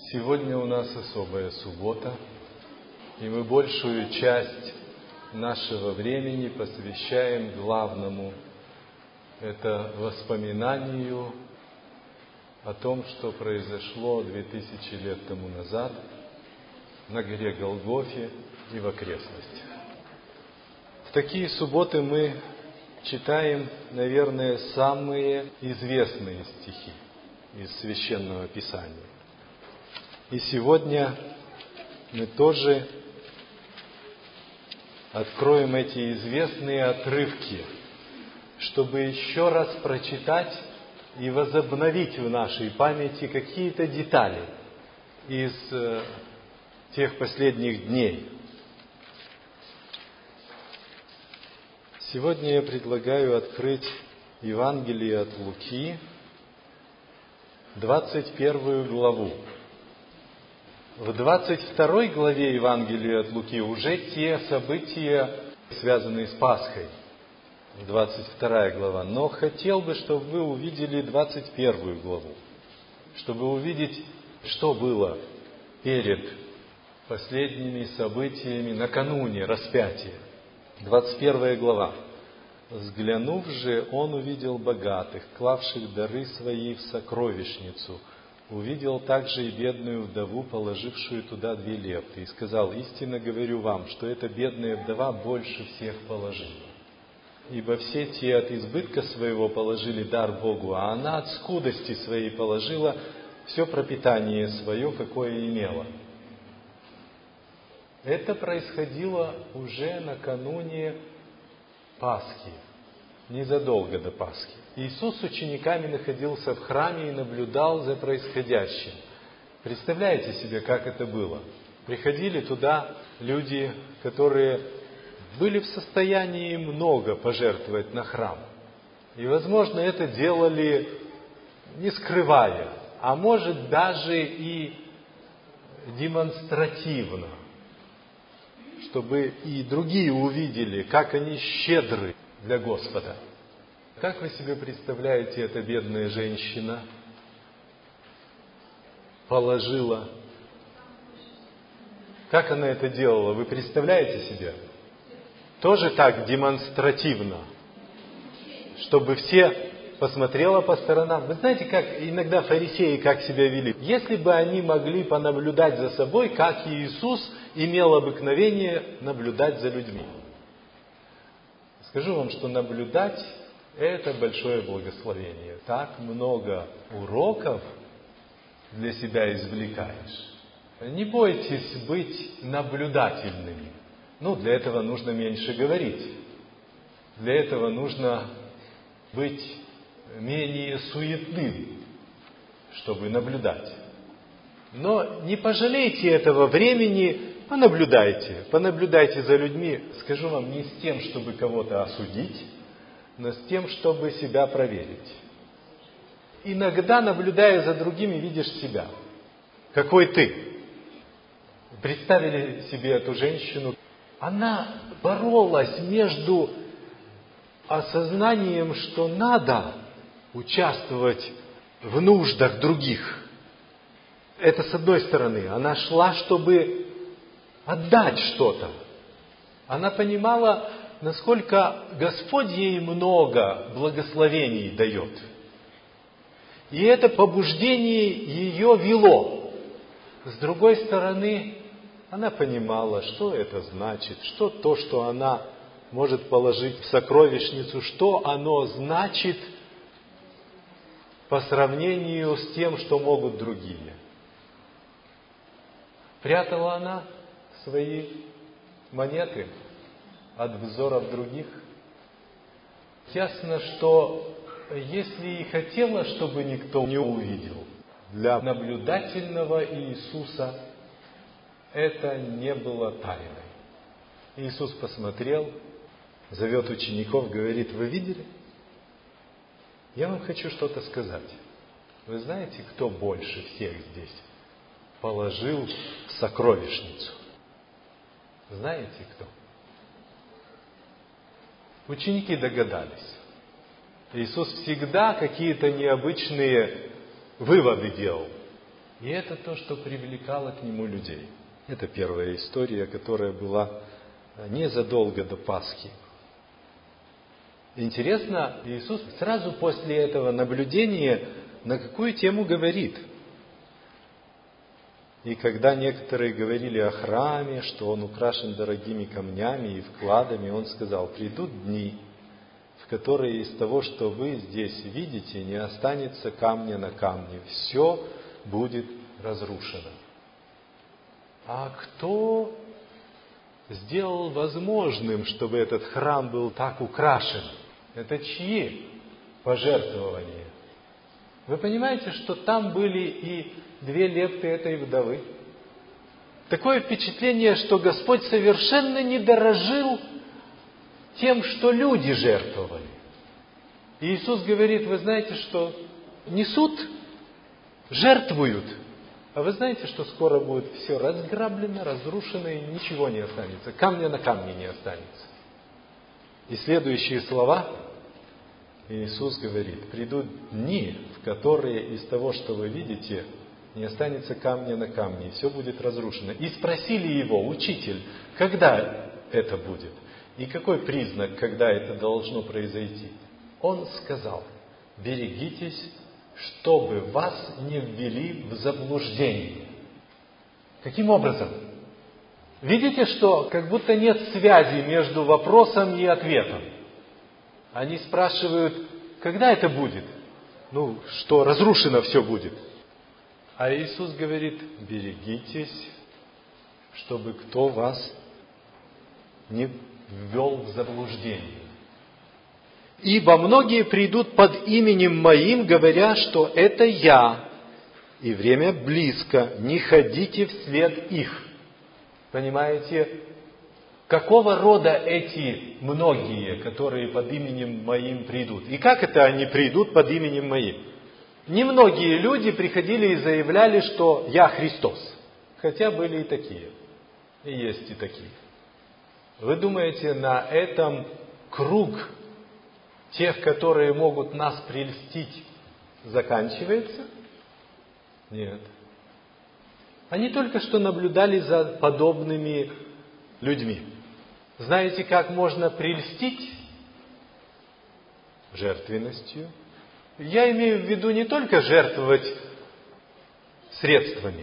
Сегодня у нас особая суббота, и мы большую часть нашего времени посвящаем главному. Это воспоминанию о том, что произошло 2000 лет тому назад на горе Голгофе и в окрестностях. В такие субботы мы читаем, наверное, самые известные стихи из Священного Писания. И сегодня мы тоже откроем эти известные отрывки, чтобы еще раз прочитать и возобновить в нашей памяти какие-то детали из тех последних дней. Сегодня я предлагаю открыть Евангелие от Луки, 21 главу. В 22 главе Евангелия от Луки уже те события, связанные с Пасхой. 22 глава. Но хотел бы, чтобы вы увидели 21 главу. Чтобы увидеть, что было перед последними событиями накануне распятия. 21 глава. «Взглянув же, он увидел богатых, клавших дары свои в сокровищницу. Увидел также и бедную вдову, положившую туда 2 лепты, и сказал: истинно говорю вам, что эта бедная вдова больше всех положила. Ибо все те от избытка своего положили дар Богу, а она от скудости своей положила все пропитание свое, какое имела». Это происходило уже накануне Пасхи, незадолго до Пасхи. Иисус с учениками находился в храме и наблюдал за происходящим. Представляете себе, как это было? Приходили туда люди, которые были в состоянии много пожертвовать на храм. И, возможно, это делали не скрывая, а может даже и демонстративно, чтобы и другие увидели, как они щедры для Господа. Как вы себе представляете, эта бедная женщина положила? Как она это делала? Вы представляете себе? Тоже так демонстративно, чтобы все посмотрело по сторонам. Вы знаете, как иногда фарисеи как себя вели? Если бы они могли понаблюдать за собой, как Иисус имел обыкновение наблюдать за людьми. Скажу вам, что наблюдать – это большое благословение. Так много уроков для себя извлекаешь. Не бойтесь быть наблюдательными. Для этого нужно меньше говорить. Для этого нужно быть менее суетным, чтобы наблюдать. Но не пожалейте этого времени, понаблюдайте за людьми. Скажу вам, не с тем, чтобы кого-то осудить, но с тем, чтобы себя проверить. Иногда, наблюдая за другими, видишь себя. Какой ты? Представили себе эту женщину. Она боролась между осознанием, что надо участвовать в нуждах других. Это с одной стороны. Она шла, чтобы отдать что-то. Она понимала, насколько Господь ей много благословений дает. И это побуждение ее вело. С другой стороны, она понимала, что это значит, что то, что она может положить в сокровищницу, что оно значит по сравнению с тем, что могут другие. Прятала она свои монеты от взоров других. Ясно, что если и хотела, чтобы никто не увидел, для наблюдательного Иисуса это не было тайной. Иисус посмотрел, зовет учеников, говорит: вы видели? Я вам хочу что-то сказать. Вы знаете, кто больше всех здесь положил в сокровищницу? Знаете кто? Ученики догадались. Иисус всегда какие-то необычные выводы делал. И это то, что привлекало к Нему людей. Это первая история, которая была незадолго до Пасхи. Интересно, Иисус сразу после этого наблюдения на какую тему говорит. И когда некоторые говорили о храме, что он украшен дорогими камнями и вкладами, он сказал: придут дни, в которые из того, что вы здесь видите, не останется камня на камне. Все будет разрушено. А кто сделал возможным, чтобы этот храм был так украшен? Это чьи пожертвования? Вы понимаете, что там были и 2 лепты этой вдовы? Такое впечатление, что Господь совершенно не дорожил тем, что люди жертвовали. И Иисус говорит: вы знаете, что несут, жертвуют, а вы знаете, что скоро будет все разграблено, разрушено, и ничего не останется, камня на камне не останется. И следующие слова Иисус говорит: придут дни, в которые из того, что вы видите, не останется камня на камне, и все будет разрушено. И спросили Его: учитель, когда это будет? И какой признак, когда это должно произойти? Он сказал: берегитесь, чтобы вас не ввели в заблуждение. Каким образом? Видите, что как будто нет связи между вопросом и ответом. Они спрашивают: когда это будет? Что разрушено все будет. А Иисус говорит: берегитесь, чтобы кто вас не ввел в заблуждение. Ибо многие придут под именем Моим, говоря, что это Я, и время близко, не ходите вслед их. Понимаете, какого рода эти многие, которые под именем Моим придут? И как это они придут под именем Моим? Немногие люди приходили и заявляли, что Я Христос. Хотя были и такие. И есть и такие. Вы думаете, на этом круг тех, которые могут нас прельстить, заканчивается? Нет. Они только что наблюдали за подобными людьми. Знаете, как можно прельстить? Жертвенностью. Я имею в виду не только жертвовать средствами.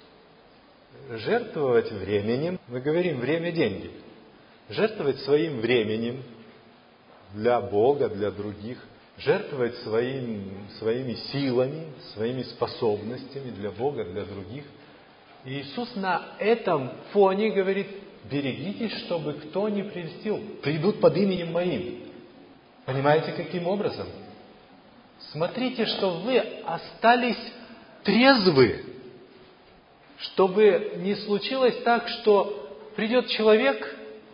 Жертвовать временем. Мы говорим: время – деньги. Жертвовать своим временем для Бога, для других. Жертвовать своими силами, своими способностями для Бога, для других. И Иисус на этом фоне говорит: берегитесь, чтобы кто не прельстил. Придут под именем Моим. Понимаете, каким образом? Смотрите, что вы остались трезвы. Чтобы не случилось так, что придет человек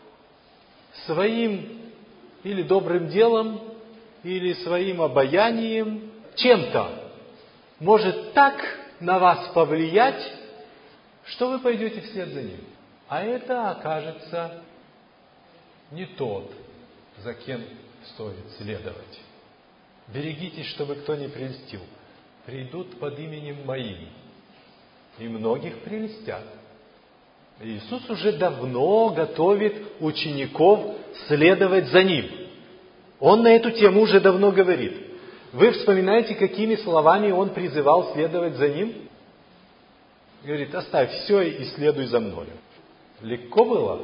своим или добрым делом, или своим обаянием, чем-то может так на вас повлиять, что вы пойдете вслед за ним. А это окажется не тот, за кем стоит следовать. Берегитесь, чтобы кто не прельстил. Придут под именем Моим, и многих прельстят. Иисус уже давно готовит учеников следовать за Ним. Он на эту тему уже давно говорит. Вы вспоминаете, какими словами Он призывал следовать за Ним? Говорит: оставь все и следуй за мною. Легко было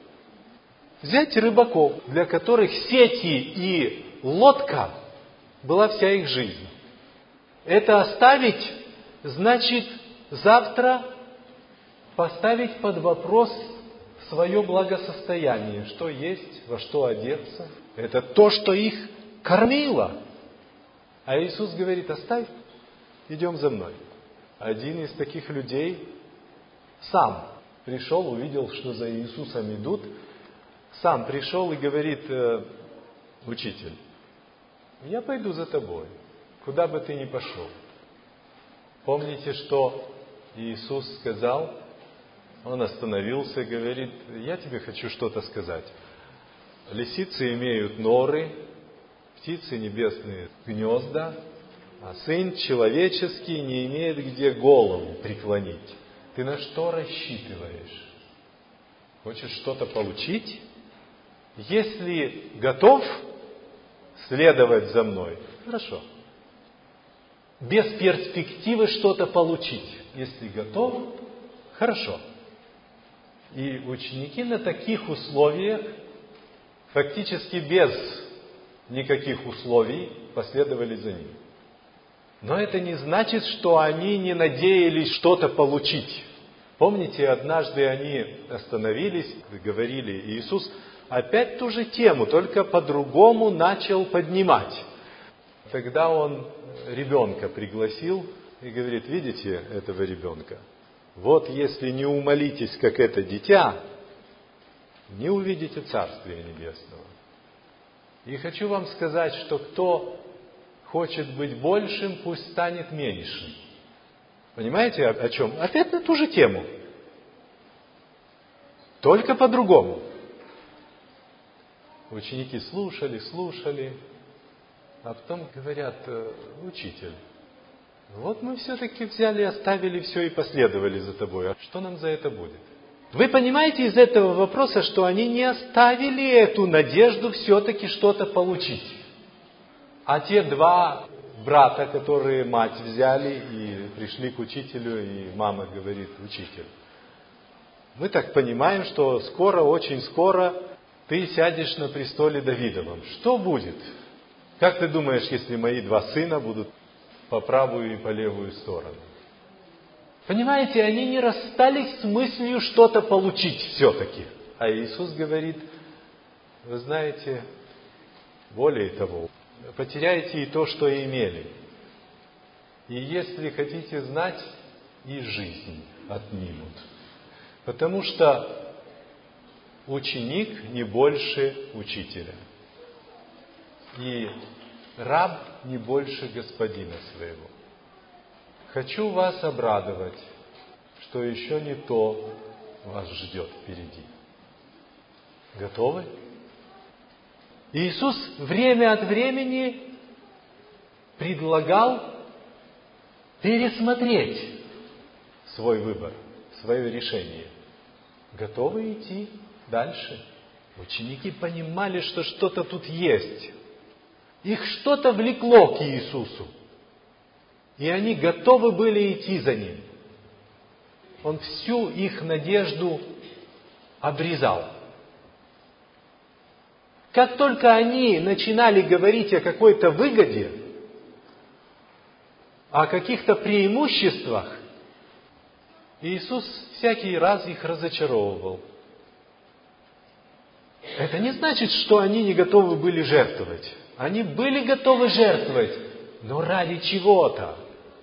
взять рыбаков, для которых сети и лодка была вся их жизнь. Это оставить, значит, завтра поставить под вопрос свое благосостояние, что есть, во что одеться. Это то, что их кормило. А Иисус говорит: оставь, идем за мной. Один из таких людей сам пришел, увидел, что за Иисусом идут, сам пришел и говорит: учитель, я пойду за тобой, куда бы ты ни пошел. Помните, что Иисус сказал? Он остановился и говорит: я тебе хочу что-то сказать. Лисицы имеют норы, птицы небесные гнезда, а Сын Человеческий не имеет где голову преклонить. Ты на что рассчитываешь? Хочешь что-то получить? Если готов следовать за мной, хорошо. Без перспективы что-то получить. Если готов, хорошо. И ученики на таких условиях, фактически без никаких условий, последовали за ним. Но это не значит, что они не надеялись что-то получить. Помните, однажды они остановились, говорили, Иисус опять ту же тему, только по-другому начал поднимать. Тогда Он ребенка пригласил и говорит: видите этого ребенка? Вот если не умолитесь, как это дитя, не увидите Царствия Небесного. И хочу вам сказать, что кто хочет быть большим, пусть станет меньшим. Понимаете, о чем? Опять на ту же тему. Только по-другому. Ученики слушали, а потом говорят: учитель, вот мы все-таки взяли, оставили все и последовали за тобой. А что нам за это будет? Вы понимаете из этого вопроса, что они не оставили эту надежду все-таки что-то получить. А те два брата, которые мать взяли и пришли к учителю, и мама говорит: учитель, мы так понимаем, что скоро, очень скоро ты сядешь на престоле Давидовом. Что будет? Как ты думаешь, если мои два сына будут по правую и по левую сторону? Понимаете, они не расстались с мыслью что-то получить все-таки. А Иисус говорит: вы знаете, более того, потеряете и то, что имели. И если хотите знать, и жизнь отнимут. Потому что ученик не больше учителя. И раб не больше господина своего. Хочу вас обрадовать, что еще не то вас ждет впереди. Готовы? Иисус время от времени предлагал пересмотреть свой выбор, свое решение. Готовы идти дальше? Ученики понимали, что что-то тут есть. Их что-то влекло к Иисусу. И они готовы были идти за Ним. Он всю их надежду обрезал. Как только они начинали говорить о какой-то выгоде, о каких-то преимуществах, Иисус всякий раз их разочаровывал. Это не значит, что они не готовы были жертвовать. Они были готовы жертвовать, но ради чего-то.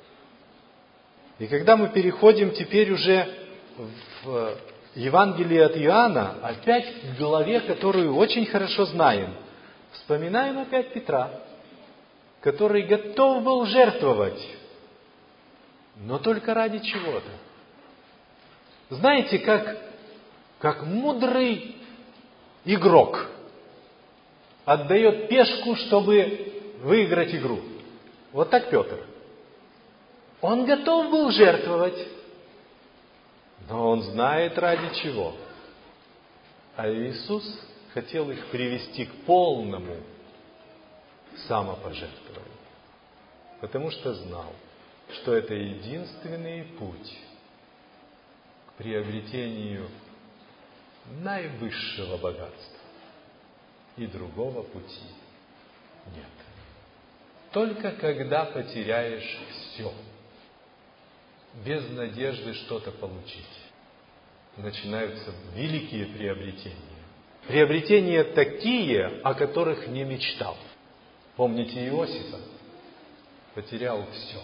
И когда мы переходим теперь уже в Евангелие от Иоанна, опять к главе, которую очень хорошо знаем, вспоминаем опять Петра, который готов был жертвовать, но только ради чего-то. Знаете, как мудрый игрок отдает пешку, чтобы выиграть игру. Вот так Петр. Он готов был жертвовать, но он знает ради чего. А Иисус хотел их привести к полному самопожертвованию, потому что знал, что это единственный путь к приобретению наивысшего богатства. И другого пути нет. Только когда потеряешь все, без надежды что-то получить, начинаются великие приобретения. Приобретения такие, о которых не мечтал. Помните Иосифа? Потерял все.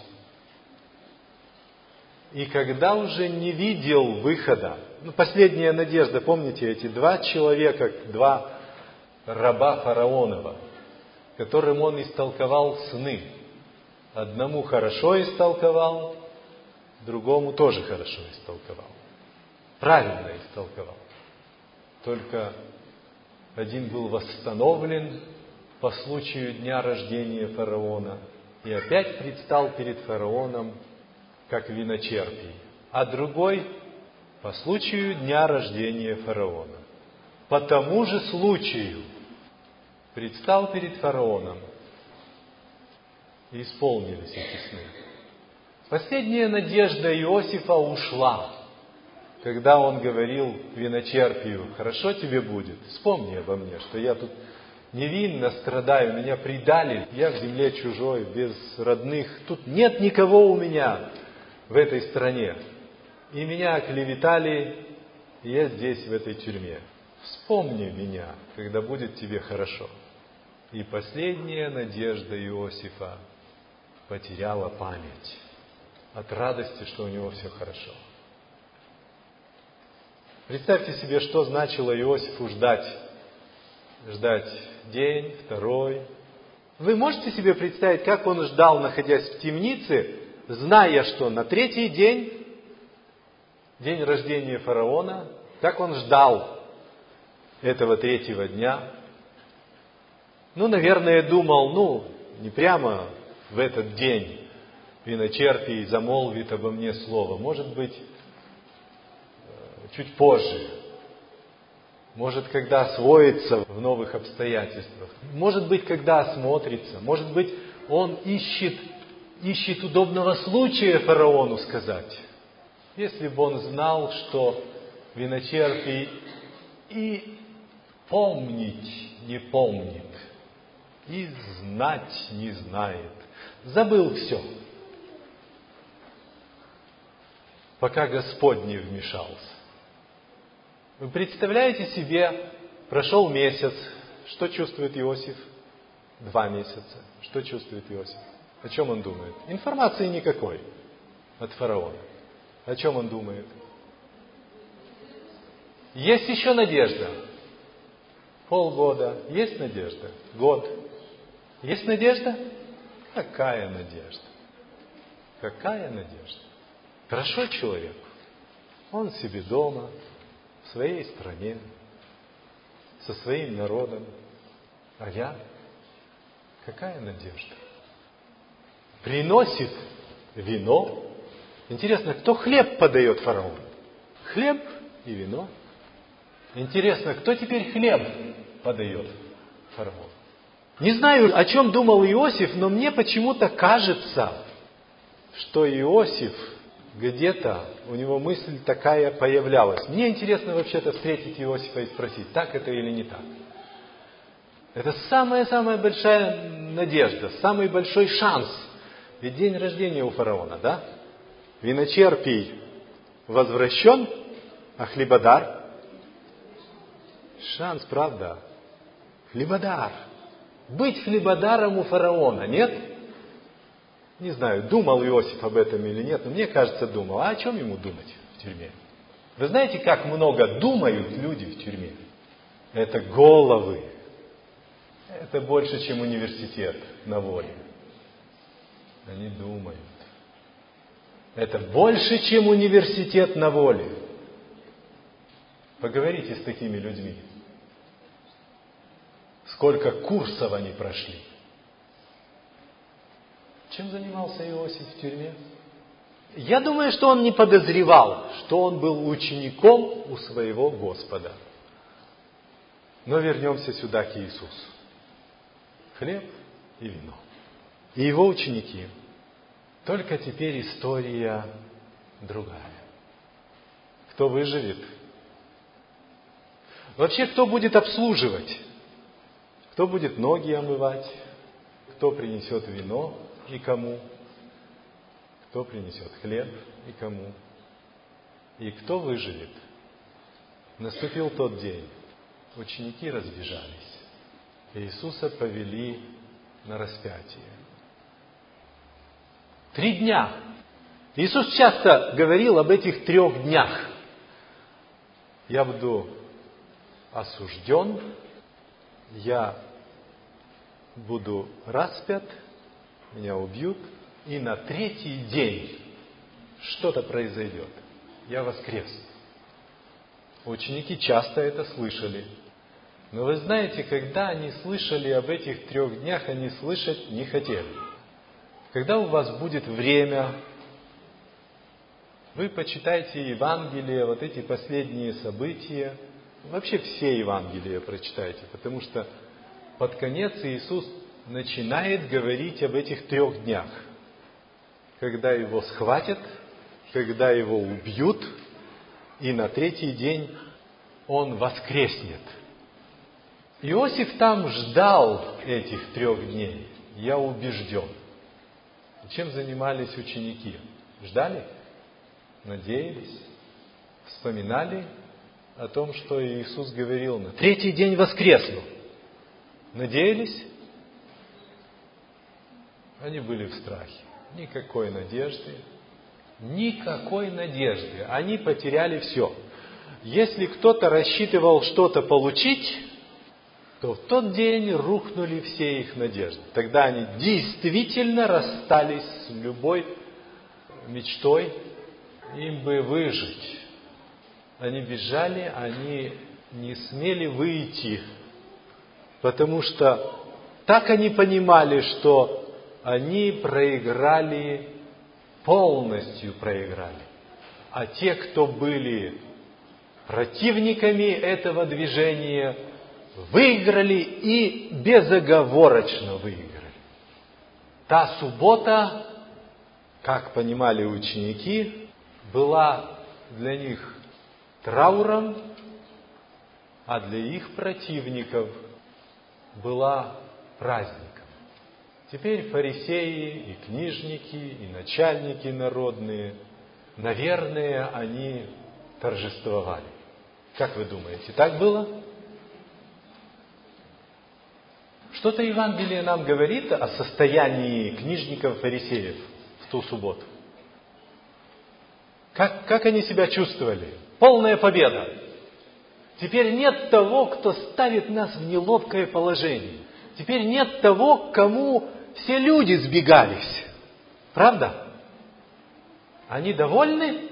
И когда уже не видел выхода, последняя надежда, помните, эти два человека, два раба фараонова, которым он истолковал сны. Одному хорошо истолковал, другому тоже хорошо истолковал. Правильно истолковал. Только один был восстановлен по случаю дня рождения фараона, и опять предстал перед фараоном, как виночерпий, а другой по случаю дня рождения фараона. По тому же случаю предстал перед фараоном, и исполнились эти сны. Последняя надежда Иосифа ушла, когда он говорил виночерпию: «Хорошо тебе будет, вспомни обо мне, что я тут невинно страдаю, меня предали, я в земле чужой, без родных, тут нет никого у меня в этой стране, и меня оклеветали, и я здесь, в этой тюрьме. Вспомни меня, когда будет тебе хорошо». И последняя надежда Иосифа потеряла память от радости, что у него все хорошо. Представьте себе, что значило Иосифу ждать день, второй. Вы можете себе представить, как он ждал, находясь в темнице, зная, что на третий день, день рождения фараона, как он ждал этого третьего дня? Наверное, думал, не прямо в этот день виночерпий замолвит обо мне слово. Может быть, чуть позже. Может, когда освоится в новых обстоятельствах. Может быть, когда осмотрится. Может быть, он ищет удобного случая фараону сказать. Если бы он знал, что виночерпий и помнить не помнит, и знать не знает. Забыл все. Пока Господь не вмешался. Вы представляете себе, прошел месяц, что чувствует Иосиф? 2 месяца. Что чувствует Иосиф? О чем он думает? Информации никакой от фараона. О чем он думает? Есть еще надежда. Полгода. Есть надежда. Год. Есть надежда? Какая надежда? Какая надежда? Хорошо человеку. Он себе дома, в своей стране, со своим народом. А я? Какая надежда? Приносит вино. Интересно, кто хлеб подает фараону? Хлеб и вино. Интересно, кто теперь хлеб подает фараону? Не знаю, о чем думал Иосиф, но мне почему-то кажется, что Иосиф где-то, у него мысль такая появлялась. Мне интересно вообще-то встретить Иосифа и спросить, так это или не так. Это самая большая надежда, самый большой шанс. Ведь день рождения у фараона, да? Виночерпий возвращен, а хлебодар? Шанс, правда? Хлебодар. Быть хлебодаром у фараона, нет? Не знаю, думал Иосиф об этом или нет, но мне кажется, думал. А о чем ему думать в тюрьме? Вы знаете, как много думают люди в тюрьме? Это головы. Это больше, чем университет на воле. Они думают. Это больше, чем университет на воле. Поговорите с такими людьми. Сколько курсов они прошли. Чем занимался Иосиф в тюрьме? Я думаю, что он не подозревал, что он был учеником у своего Господа. Но вернемся сюда к Иисусу. Хлеб и вино. И его ученики. Только теперь история другая. Кто выживет? Вообще, кто будет обслуживать? Кто будет ноги омывать? Кто принесет вино и кому? Кто принесет хлеб и кому? И кто выживет? Наступил тот день. Ученики разбежались. Иисуса повели на распятие. 3 дня. Иисус часто говорил об этих 3 днях. Я буду осужден, я буду распят, меня убьют, и на 3-й день что-то произойдет. Я воскресну. Ученики часто это слышали. Но вы знаете, когда они слышали об этих 3 днях, они слышать не хотели. Когда у вас будет время, вы почитайте Евангелие, вот эти последние события, вообще все Евангелия прочитайте, потому что под конец Иисус начинает говорить об этих 3 днях, когда Его схватят, когда Его убьют, и на 3-й день Он воскреснет. Иосиф там ждал этих 3 дней, я убежден. Чем занимались ученики? Ждали? Надеялись? Вспоминали о том, что Иисус говорил: на 3-й день воскресну? Надеялись? Они были в страхе. Никакой надежды. Никакой надежды. Они потеряли все. Если кто-то рассчитывал что-то получить, то в тот день рухнули все их надежды. Тогда они действительно расстались с любой мечтой, им бы выжить. Они бежали, они не смели выйти, потому что так они понимали, что они проиграли, полностью проиграли. А те, кто были противниками этого движения, выиграли и безоговорочно выиграли. Та суббота, как понимали ученики, была для них трауром, а для их противников была праздником. Теперь фарисеи и книжники, и начальники народные, наверное, они торжествовали. Как вы думаете, так было? Что-то Евангелие нам говорит о состоянии книжников и фарисеев в ту субботу. Как они себя чувствовали? Полная победа. Теперь нет того, кто ставит нас в неловкое положение. Теперь нет того, к кому все люди сбегались. Правда? Они довольны?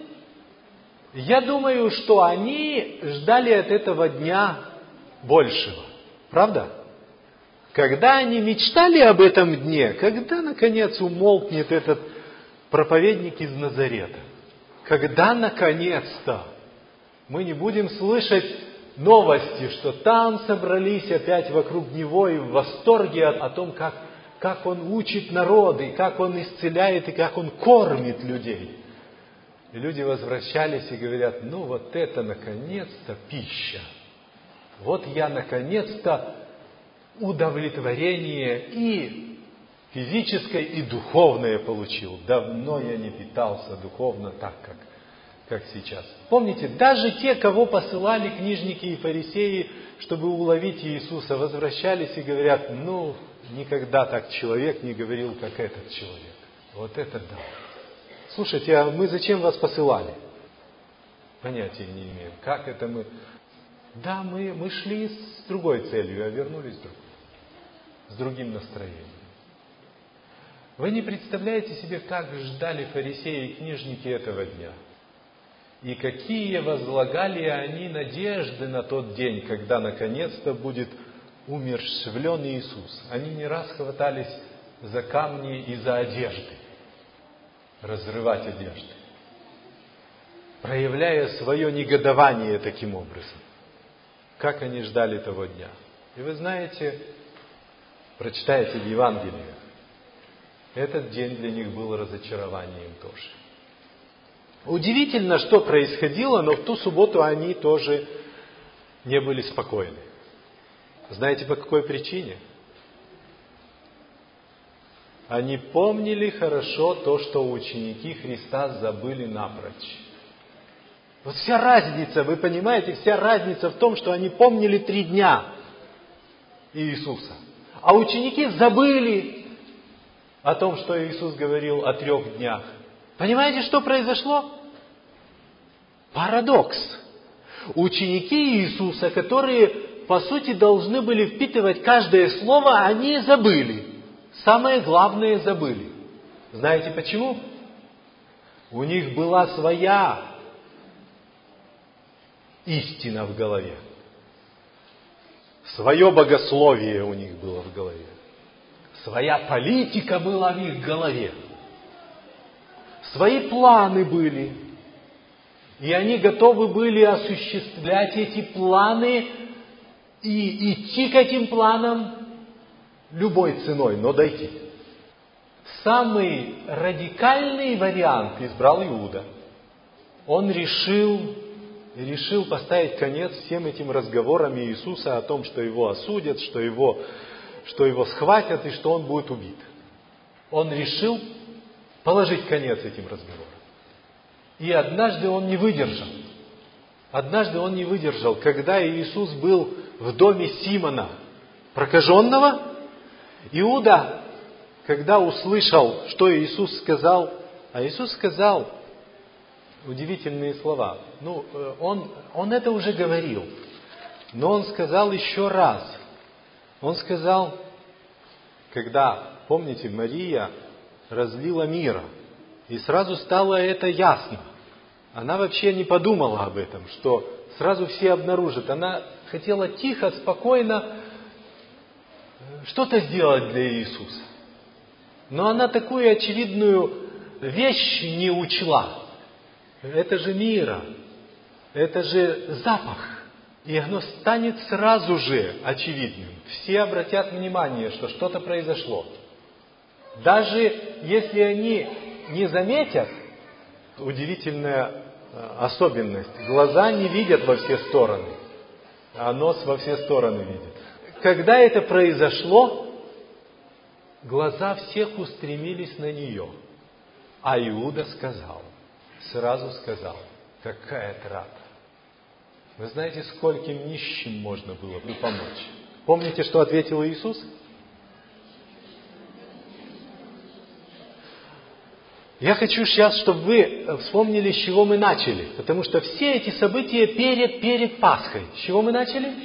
Я думаю, что они ждали от этого дня большего. Правда? Когда они мечтали об этом дне, когда, наконец, умолкнет этот проповедник из Назарета, когда, наконец-то, мы не будем слышать новости, что там собрались опять вокруг него и в восторге о том, как он учит народы, как он исцеляет и как он кормит людей. И люди возвращались и говорят: ну вот это, наконец-то, пища. Вот я, наконец-то, удовлетворение и физическое, и духовное получил. Давно я не питался духовно так, как сейчас. Помните, даже те, кого посылали книжники и фарисеи, чтобы уловить Иисуса, возвращались и говорят: ну, никогда так человек не говорил, как этот человек. Вот это да. Слушайте, а мы зачем вас посылали? Понятия не имеем. Как это мы... Да, мы шли с другой целью, а вернулись с другим настроением. Вы не представляете себе, как ждали фарисеи и книжники этого дня. И какие возлагали они надежды на тот день, когда наконец-то будет умерщвлен Иисус. Они не раз хватались за камни и за одежды, разрывать одежды, проявляя свое негодование таким образом. Как они ждали того дня. И вы знаете, прочитайте в Евангелии, этот день для них был разочарованием тоже. Удивительно, что происходило, но в ту субботу они тоже не были спокойны. Знаете, по какой причине? Они помнили хорошо то, что ученики Христа забыли напрочь. Вот вся разница, вы понимаете, вся разница в том, что они помнили 3 дня Иисуса. А ученики забыли о том, что Иисус говорил о 3 днях. Понимаете, что произошло? Парадокс. Ученики Иисуса, которые, по сути, должны были впитывать каждое слово, они забыли. Самое главное забыли. Знаете почему? У них была своя истина в голове. Свое богословие у них было в голове. Своя политика была в их голове. Свои планы были. И они готовы были осуществлять эти планы и идти к этим планам любой ценой, но дойти. Самый радикальный вариант избрал Иуда. Он решил поставить конец всем этим разговорам Иисуса о том, что его осудят, что его схватят и что он будет убит. Он решил положить конец этим разговорам. И однажды он не выдержал. Когда Иисус был в доме Симона, прокаженного, Иуда, когда услышал, что Иисус сказал, а Иисус сказал удивительные слова. Он это уже говорил, но он сказал еще раз. Он сказал, когда, помните, Мария разлила мира, и сразу стало это ясно. Она вообще не подумала об этом, что сразу все обнаружат. Она хотела тихо, спокойно что-то сделать для Иисуса. Но она такую очевидную вещь не учла. Это же мира, это же запах. И оно станет сразу же очевидным. Все обратят внимание, что что-то произошло. Даже если они не заметят, удивительная особенность. Глаза не видят во все стороны, а нос во все стороны видит. Когда это произошло, глаза всех устремились на нее. А Иуда сразу сказал, какая трата. Вы знаете, скольким нищим можно было бы помочь? Помните, что ответил Иисус? Я хочу сейчас, чтобы вы вспомнили, с чего мы начали. Потому что все эти события перед Пасхой. С чего мы начали?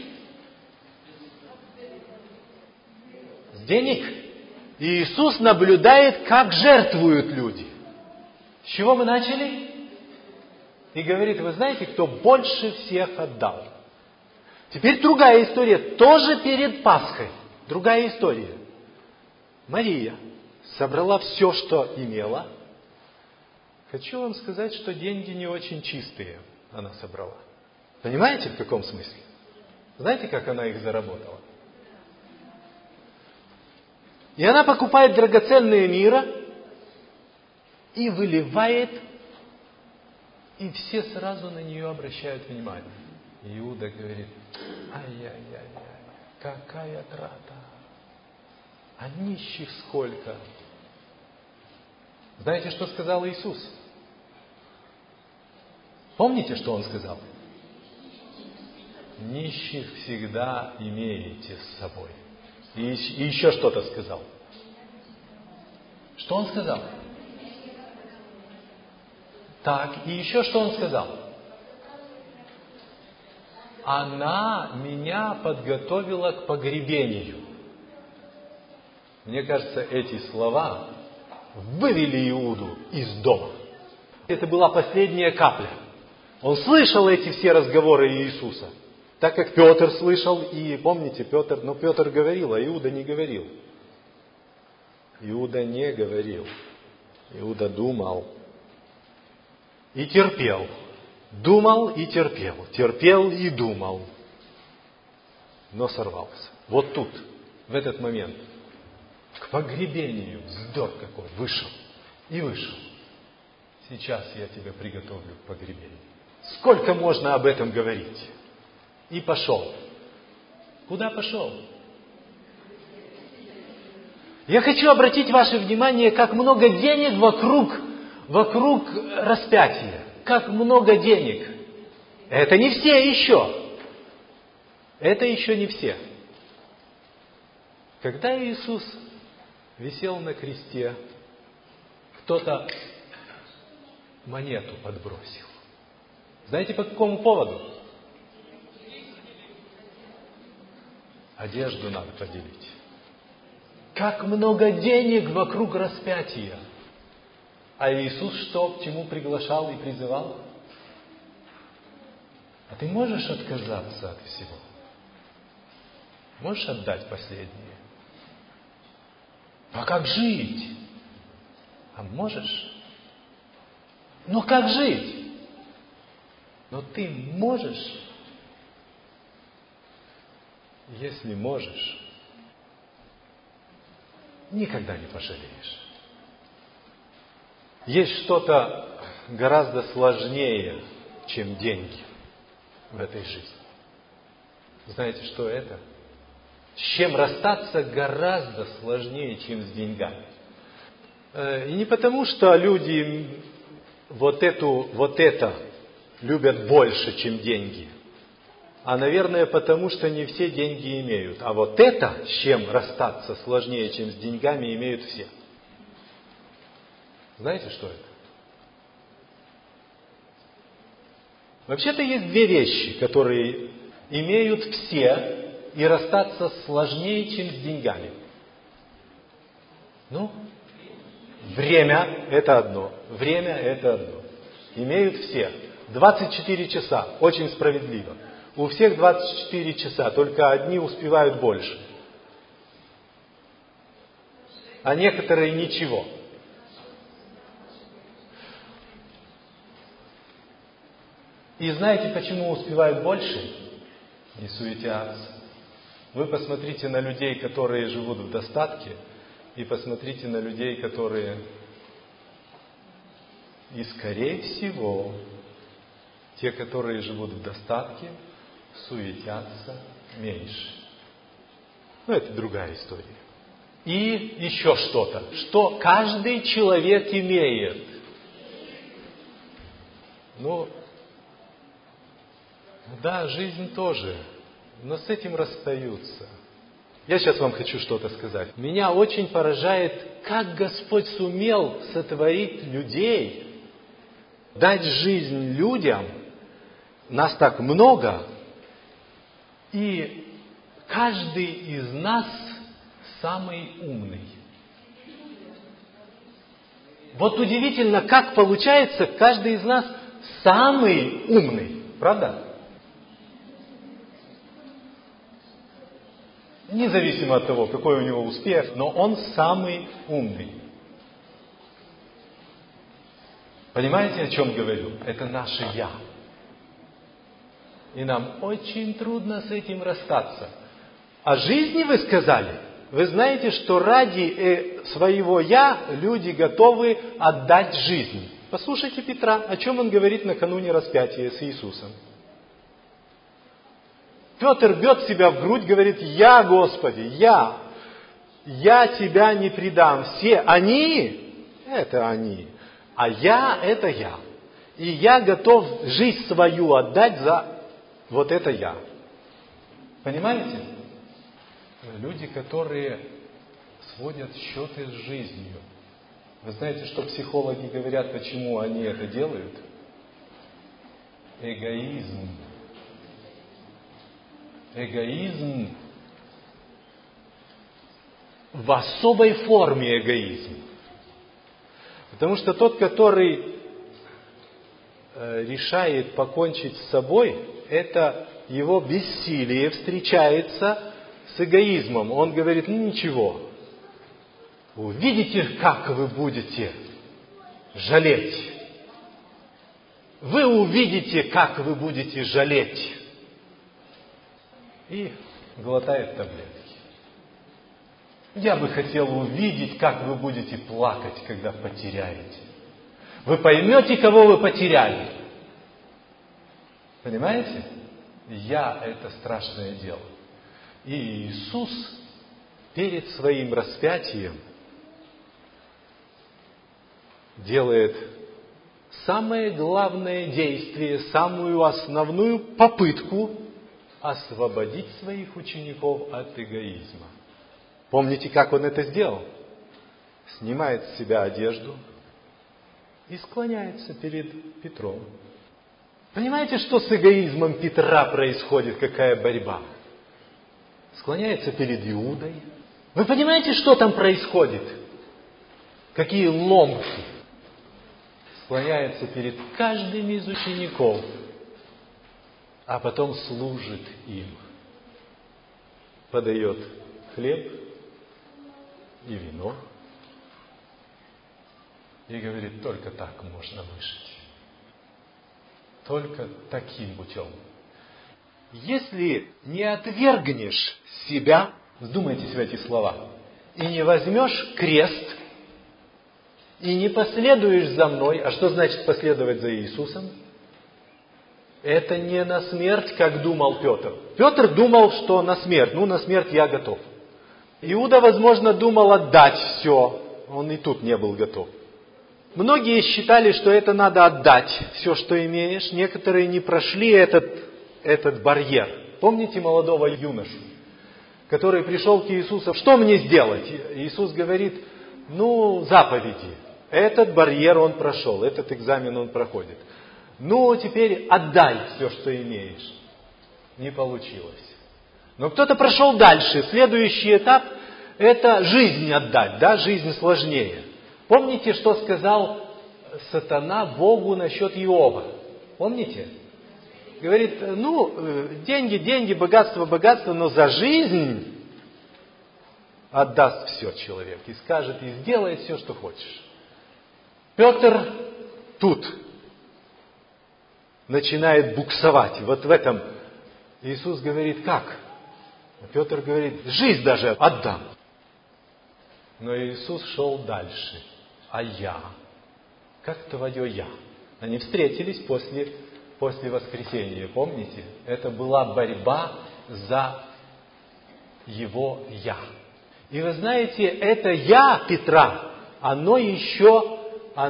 С денег. И Иисус наблюдает, как жертвуют люди. С чего мы начали? И говорит, вы знаете, кто больше всех отдал? Теперь другая история, тоже перед Пасхой. Другая история. Мария собрала все, что имела. Хочу вам сказать, что деньги не очень чистые она собрала. Понимаете, в каком смысле? Знаете, как она их заработала? И она покупает драгоценные мира и выливает, и все сразу на нее обращают внимание. Иуда говорит, ай-яй-яй-яй, какая трата. А нищих сколько? Знаете, что сказал Иисус? Помните, что Он сказал? Нищих всегда имеете с собой. И еще что-то сказал. Что Он сказал? Так, и еще что Он сказал? Она меня подготовила к погребению. Мне кажется, эти слова вывели Иуду из дома. Это была последняя капля. Он слышал эти все разговоры Иисуса. Так как Петр слышал, и помните, Петр говорил, а Иуда не говорил. Иуда не говорил. Иуда думал и терпел. Думал и терпел. Терпел и думал. Но сорвался. Вот тут, в этот момент, к погребению, вздор какой, вышел. И вышел. Сейчас я тебя приготовлю к погребению. Сколько можно об этом говорить? И пошел. Куда пошел? Я хочу обратить ваше внимание, как много денег вокруг распятия. Как много денег. Это не все еще. Это еще не все. Когда Иисус висел на кресте, кто-то монету подбросил. Знаете, по какому поводу? Одежду надо поделить. Как много денег вокруг распятия. А Иисус что, к чему приглашал и призывал? А ты можешь отказаться от всего? Можешь отдать последнее? А как жить? А можешь? Но как жить? Но ты можешь. Если можешь, никогда не пожалеешь. Есть что-то гораздо сложнее, чем деньги в этой жизни. Знаете, что это? С чем расстаться гораздо сложнее, чем с деньгами. И не потому, что люди вот это любят больше, чем деньги. А, наверное, потому что не все деньги имеют. А вот это, с чем расстаться сложнее, чем с деньгами, имеют все. Знаете, что это? Вообще-то есть две вещи, которые имеют все, и расстаться сложнее, чем с деньгами. Время – это одно. Время – это одно. Имеют все. 24 часа. Очень справедливо. У всех 24 часа, только одни успевают больше. А некоторые ничего. И знаете, почему успевают больше? Не суетятся. Вы посмотрите на людей, которые живут в достатке, и посмотрите на людей, которые... И, скорее всего, те, которые живут в достатке, суетятся меньше. Это другая история. И еще что-то, что каждый человек имеет. Да, жизнь тоже, но с этим расстаются. Я сейчас вам хочу что-то сказать. Меня очень поражает, как Господь сумел сотворить людей, дать жизнь людям. Нас так много, и каждый из нас самый умный. Вот удивительно, как получается, каждый из нас самый умный. Правда? Независимо от того, какой у него успех, но он самый умный. Понимаете, о чем говорю? Это наше «я». И нам очень трудно с этим расстаться. О жизни вы сказали? Вы знаете, что ради своего «я» люди готовы отдать жизнь. Послушайте Петра, о чем он говорит накануне распятия с Иисусом. Петр бьет себя в грудь, говорит: «Я, Господи, я Тебя не предам». Все они, это они, а я, это я. И я готов жизнь свою отдать за вот это я. Понимаете? Люди, которые сводят счеты с жизнью. Вы знаете, что психологи говорят, почему они это делают? Эгоизм. Эгоизм в особой форме эгоизм. Потому что тот, который решает покончить с собой, это его бессилие встречается с эгоизмом. Он говорит: ничего, увидите, как вы будете жалеть. Вы увидите, как вы будете жалеть. И глотает таблетки. Я бы хотел увидеть, как вы будете плакать, когда потеряете. Вы поймете, кого вы потеряли. Понимаете? Я – это страшное дело. И Иисус перед своим распятием делает самое главное действие, самую основную попытку освободить своих учеников от эгоизма. Помните, как Он это сделал? Снимает с себя одежду и склоняется перед Петром. Понимаете, что с эгоизмом Петра происходит, какая борьба? Склоняется перед Иудой. Вы понимаете, что там происходит? Какие ломки? Склоняется перед каждым из учеников, а потом служит им. Подает хлеб и вино. И говорит, только так можно выжить. Только таким путем. Если не отвергнешь себя, вдумайтесь в эти слова, и не возьмешь крест, и не последуешь за мной, а что значит последовать за Иисусом? Это не на смерть, как думал Петр. Петр думал, что на смерть, на смерть я готов. Иуда, возможно, думал отдать все, он и тут не был готов. Многие считали, что это надо отдать, все, что имеешь. Некоторые не прошли этот барьер. Помните молодого юношу, который пришел к Иисусу? Что мне сделать? Иисус говорит, заповеди. Этот барьер он прошел, этот экзамен он проходит. Теперь отдай все, что имеешь. Не получилось. Но кто-то прошел дальше. Следующий этап – это жизнь отдать. Жизнь сложнее. Помните, что сказал сатана Богу насчет Иова? Помните? Говорит, деньги, богатство, но за жизнь отдаст все человек. И скажет, и сделает все, что хочешь. Петр тут начинает буксовать. Вот в этом Иисус говорит, как? Петр говорит, жизнь даже отдам. Но Иисус шел дальше. А я? Как твое я? Они встретились после воскресения, помните? Это была борьба за его я. И вы знаете, это я Петра, оно еще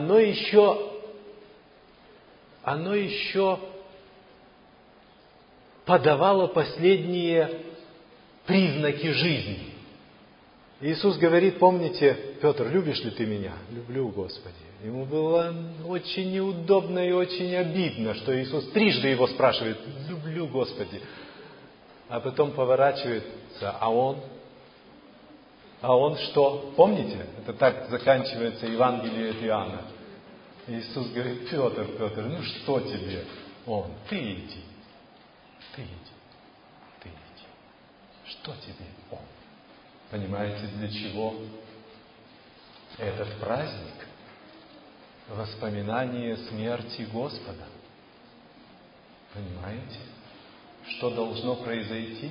подавало последние признаки жизни. Иисус говорит, помните, Петр, любишь ли ты меня? Люблю, Господи. Ему было очень неудобно и очень обидно, что Иисус трижды его спрашивает, люблю, Господи. А потом поворачивается, а он что? Помните? Это так заканчивается Евангелие от Иоанна. Иисус говорит, Петр, что тебе? Ты иди. Что тебе он? Понимаете, для чего этот праздник? Воспоминание смерти Господа. Понимаете? Что должно произойти?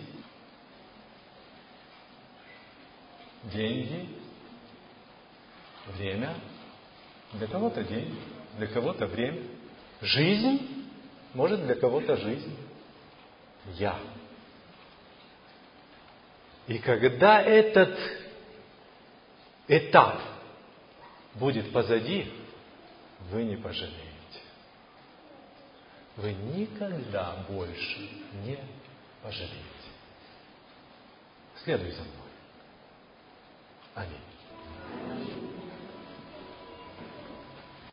Деньги, время. Для кого-то деньги, для кого-то время. Жизнь, может, для кого-то жизнь. Я. И когда этот этап будет позади, вы не пожалеете. Вы никогда больше не пожалеете. Следуй за мной. Аминь.